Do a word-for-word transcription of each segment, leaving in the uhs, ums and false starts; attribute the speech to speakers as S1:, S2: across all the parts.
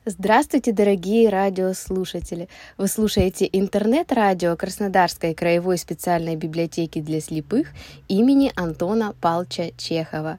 S1: Здравствуйте, дорогие радиослушатели! Вы слушаете интернет-радио Краснодарской краевой специальной библиотеки для слепых имени Антона Павловича Чехова.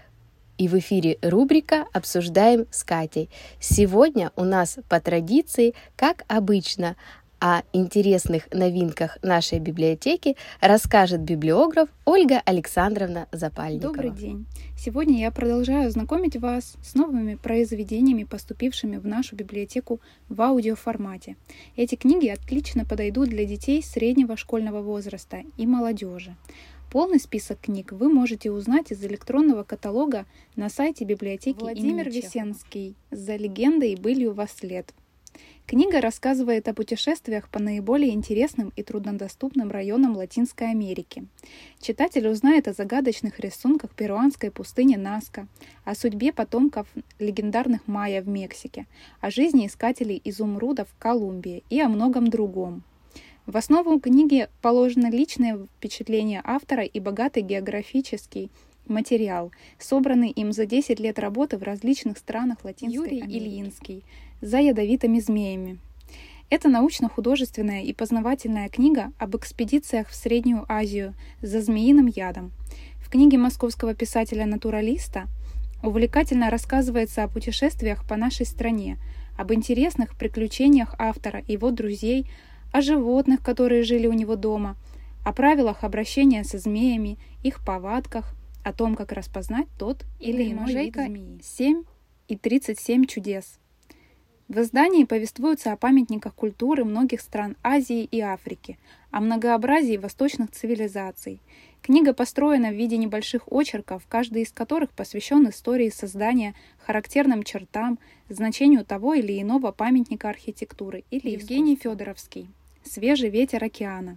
S1: И в эфире рубрика «Обсуждаем с Катей». Сегодня у нас по традиции, как обычно, о интересных новинках нашей библиотеки расскажет библиограф Ольга Александровна Запальникова.
S2: Добрый день! Сегодня я продолжаю знакомить вас с новыми произведениями, поступившими в нашу библиотеку в аудиоформате. Эти книги отлично подойдут для детей среднего школьного возраста и молодежи. Полный список книг вы можете узнать из электронного каталога на сайте библиотеки Владимир Весенский «За легендой и былью вослед». Книга рассказывает о путешествиях по наиболее интересным и труднодоступным районам Латинской Америки. Читатель узнает о загадочных рисунках перуанской пустыни Наска, о судьбе потомков легендарных майя в Мексике, о жизни искателей изумрудов в Колумбии и о многом другом. В основу книги положено личное впечатление автора и богатый географический материал, собранный им за десять лет работы в различных странах Латинской Юрий Америки. Ильинский «За ядовитыми змеями». Это научно-художественная и познавательная книга об экспедициях в Среднюю Азию за змеиным ядом. В книге московского писателя-натуралиста увлекательно рассказывается о путешествиях по нашей стране, об интересных приключениях автора и его друзей, о животных, которые жили у него дома, о правилах обращения со змеями, их повадках, о том, как распознать тот или иной вид змеи. семь и тридцать семь чудес. В издании повествуются о памятниках культуры многих стран Азии и Африки, о многообразии восточных цивилизаций. Книга построена в виде небольших очерков, каждый из которых посвящен истории создания, характерным чертам, значению того или иного памятника архитектуры или Евгений Федоровский «Свежий ветер океана».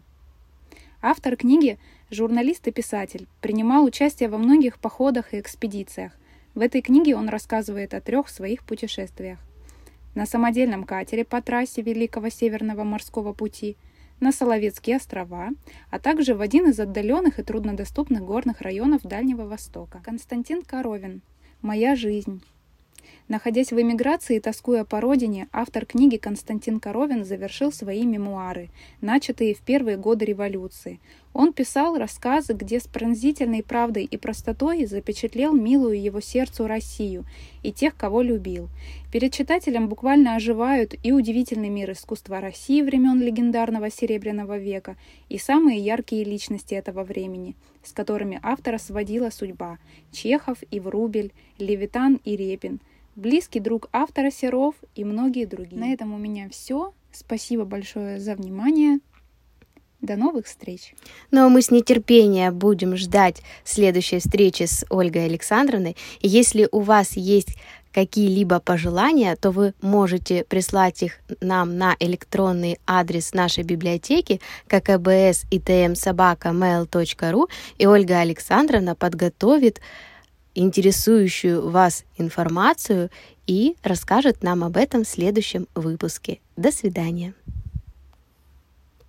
S2: Автор книги, журналист и писатель, принимал участие во многих походах и экспедициях. В этой книге он рассказывает о трех своих путешествиях. На самодельном катере по трассе Великого Северного морского пути, на Соловецкие острова, а также в один из отдаленных и труднодоступных горных районов Дальнего Востока. Константин Коровин «Моя жизнь». Находясь в эмиграции и тоскуя по родине, автор книги Константин Коровин завершил свои мемуары, начатые в первые годы революции. Он писал рассказы, где с пронзительной правдой и простотой запечатлел милую его сердцу Россию и тех, кого любил. Перед читателем буквально оживают и удивительный мир искусства России времен легендарного Серебряного века, и самые яркие личности этого времени, с которыми автора сводила судьба – Чехов и Врубель, Левитан и Репин, близкий друг автора Серов и многие другие. На этом у меня все. Спасибо большое за внимание. До новых встреч.
S1: Ну а мы с нетерпением будем ждать следующей встречи с Ольгой Александровной. И если у вас есть какие-либо пожелания, то вы можете прислать их нам на электронный адрес нашей библиотеки ка ка бэ эс и тэ эм собака мэйл точка ру, и Ольга Александровна подготовит интересующую вас информацию и расскажет нам об этом в следующем выпуске. До свидания.